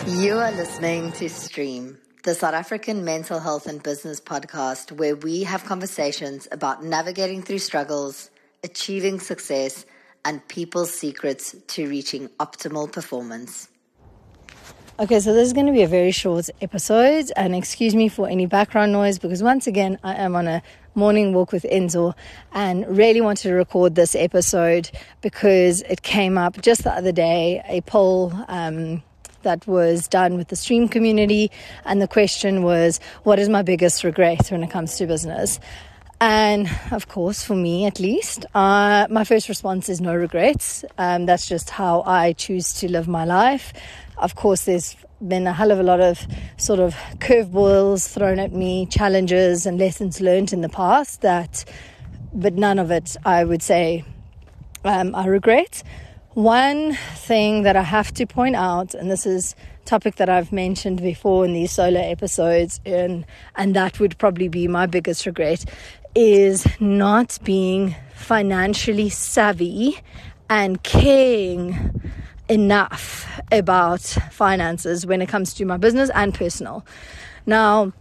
You are listening to Stream, the South African mental health and business podcast where we have conversations about navigating through struggles, achieving success, and people's secrets to reaching optimal performance. Okay, so this is going to be a very short episode, and excuse me for any background noise because once again I am on a morning walk with Enzo and really wanted to record this episode because it came up just the other day, a poll that was done with the Stream community, and the question was, what is my biggest regret when it comes to business? And of course, for me at least, my first response is no regrets. That's just how I choose to live my life. Of course, there's been a hell of a lot of sort of curveballs thrown at me, challenges and lessons learned in the past, but none of it I would say I regret. One thing that I have to point out, and this is a topic that I've mentioned before in these solo episodes, and that would probably be my biggest regret, is not being financially savvy and caring enough about finances when it comes to my business and personal. Now,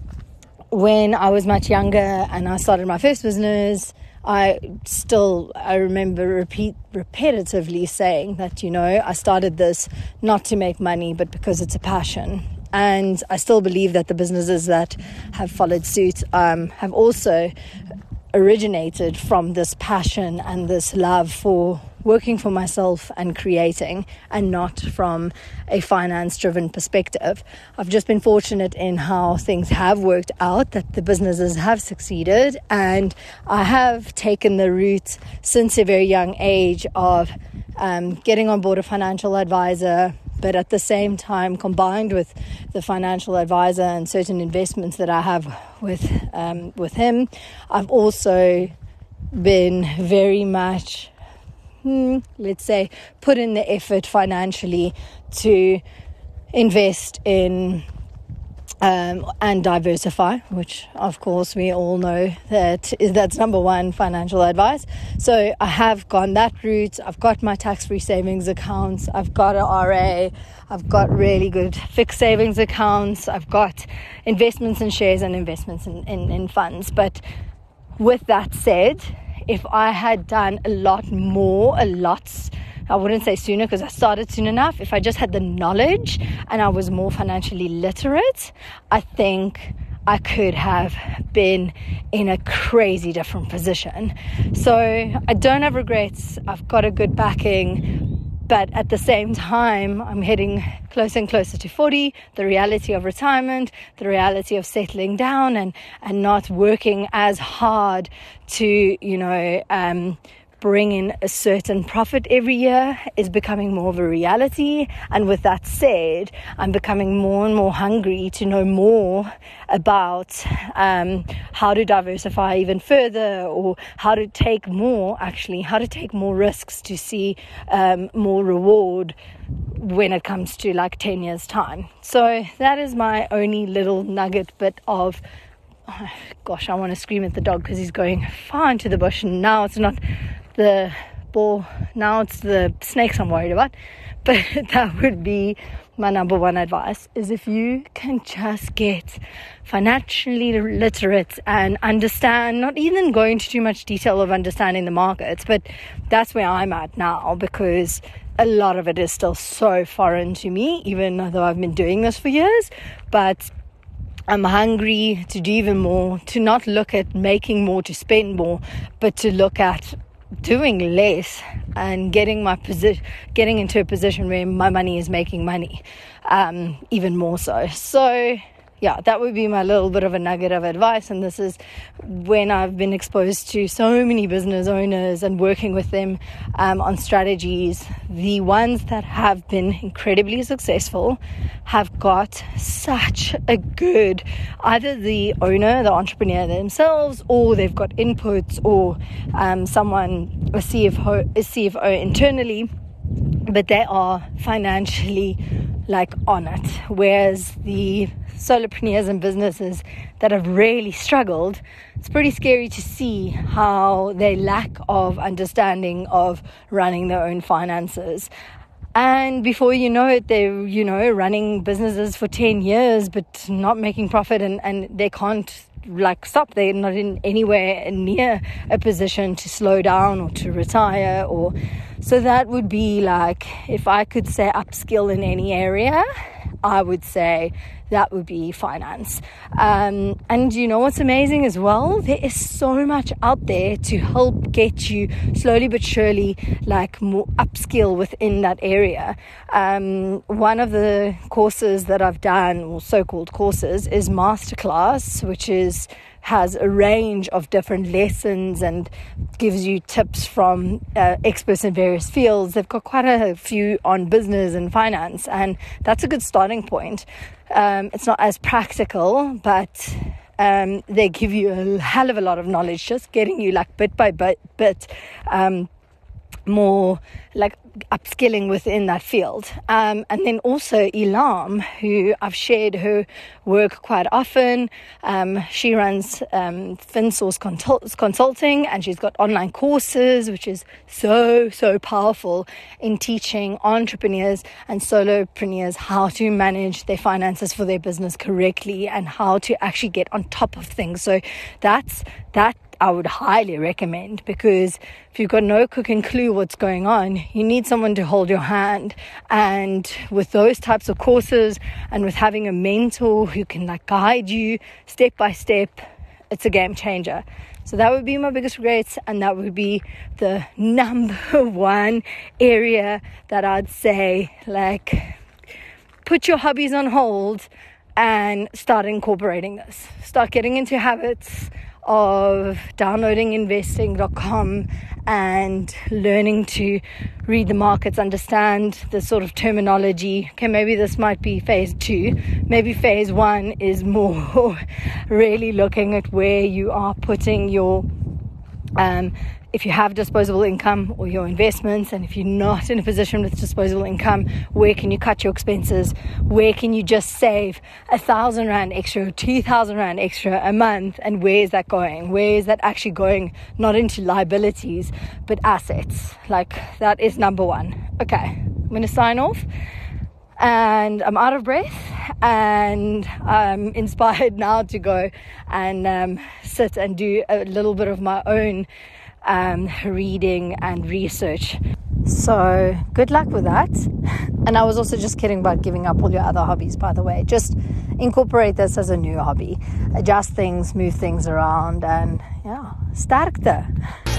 when I was much younger and I started my first business, I remember repetitively saying that, I started this not to make money, but because it's a passion. And I still believe that the businesses that have followed suit have also originated from this passion and this love for working for myself and creating, and not from a finance-driven perspective. I've just been fortunate in how things have worked out, that the businesses have succeeded, and I have taken the route since a very young age of getting on board a financial advisor, but at the same time, combined with the financial advisor and certain investments that I have with him, I've also been very much, let's say, put in the effort financially to invest in and diversify, which of course we all know that's number one, financial advice. So I have gone that route. I've got my tax-free savings accounts. I've got an RA. I've got really good fixed savings accounts. I've got investments in shares and investments in funds. But with that said, if I had done I wouldn't say sooner because I started soon enough. If I just had the knowledge and I was more financially literate, I think I could have been in a crazy different position. So I don't have regrets. I've got a good backing. But at the same time, I'm heading closer and closer to 40, the reality of retirement, the reality of settling down and not working as hard to, bring in a certain profit every year is becoming more of a reality. And with that said, I'm becoming more and more hungry to know more about how to diversify even further, or how to take more risks to see more reward when it comes to like 10 years time. So that is my only little nugget bit of, oh, gosh, I want to scream at the dog because he's going far into the bush, and now it's not the ball, now it's the snakes I'm worried about. But that would be my number one advice, is if you can just get financially literate and understand, not even go into too much detail of understanding the markets, but that's where I'm at now, because a lot of it is still so foreign to me, even though I've been doing this for years. But I'm hungry to do even more, to not look at making more to spend more, but to look at doing less and getting into a position where my money is making money, even more so. So yeah, that would be my little bit of a nugget of advice. And this is when I've been exposed to so many business owners and working with them on strategies. The ones that have been incredibly successful have got such a good, either the owner, the entrepreneur themselves, or they've got inputs, or someone, a CFO internally, but they are financially on it. Whereas the solopreneurs and businesses that have really struggled, it's pretty scary to see how they lack of understanding of running their own finances. And before you know it, they're, running businesses for 10 years, but not making profit, and they can't stop. They're not in anywhere near a position to slow down or to retire. So that would be if I could say upskill in any area, I would say that would be finance. And what's amazing as well? There is so much out there to help get you slowly but surely more upskill within that area. One of the courses that I've done, or so-called courses, is Masterclass, which has a range of different lessons and gives you tips from experts in various fields. They've got quite a few on business and finance, and that's a good starting point. It's not as practical, but they give you a hell of a lot of knowledge, just getting you bit by bit more upskilling within that field. And then also Elam, who I've shared her work quite often. She runs FinSource Consulting, and she's got online courses, which is so powerful in teaching entrepreneurs and solopreneurs how to manage their finances for their business correctly and how to actually get on top of things. So that I would highly recommend, because if you've got no cooking clue what's going on, you need someone to hold your hand. And with those types of courses, and with having a mentor who can guide you step by step, it's a game changer. So that would be my biggest regrets, and that would be the number one area that I'd say, put your hobbies on hold and start incorporating this. Start getting into habits of downloading investing.com and learning to read the markets, understand the sort of terminology. Okay, maybe this might be phase 2. Maybe phase 1 is more really looking at where you are putting your if you have disposable income or your investments, and if you're not in a position with disposable income, where can you cut your expenses? Where can you just save 1,000 Rand extra, 2,000 Rand extra a month? And where is that going? Where is that actually going? Not into liabilities, but assets. That is number one. Okay, I'm going to sign off. And I'm out of breath, and I'm inspired now to go and sit and do a little bit of my own reading and research. So good luck with that. And I was also just kidding about giving up all your other hobbies, by the way. Just incorporate this as a new hobby. Adjust things, move things around, and sterkte.